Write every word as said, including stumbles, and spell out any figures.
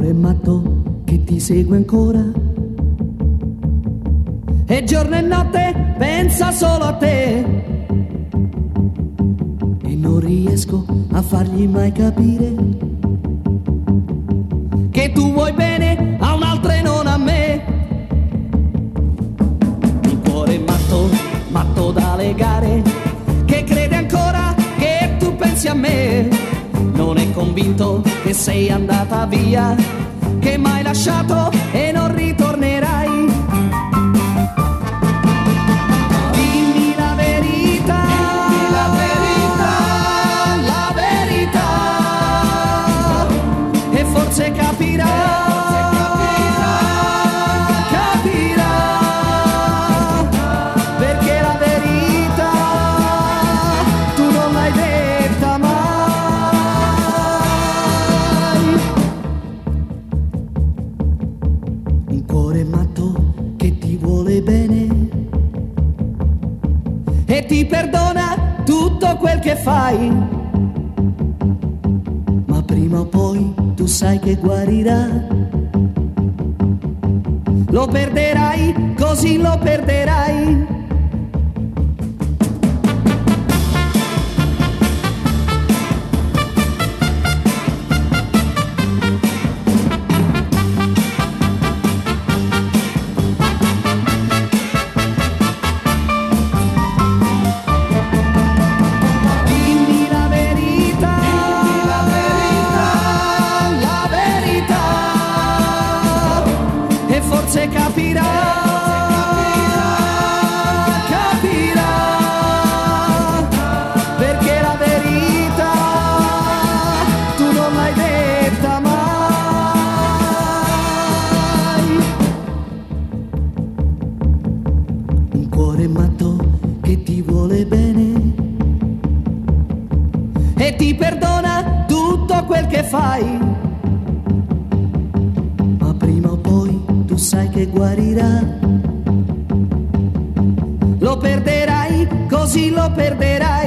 cuore matto che ti segue ancora, e giorno e notte pensa solo a te, e non riesco a fargli mai capire che tu vuoi bene a un'altra e non a me. Un cuore matto, matto da legare, che crede ancora che tu pensi a me, non è convinto che sei andata via, che m'hai lasciato e non ritornerai. Dimmi la verità, dimmi la verità, la verità, e forse capirà. E ti perdona tutto quel che fai, ma prima o poi tu sai che guarirà. Lo perderai, così lo perderai. Forse capirà, capirà, perché la verità tu non l'hai detta mai. Un cuore matto che ti vuole bene e ti perdona tutto quel che fai, ma prima o poi tu sai che guarirà. Lo perderai, così lo perderai.